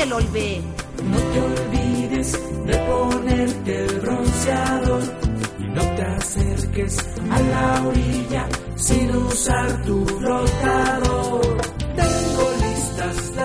el Olvé. No te olvides de ponerte el bronceador y no te acerques a la orilla sin usar tu flotador. Tengo listas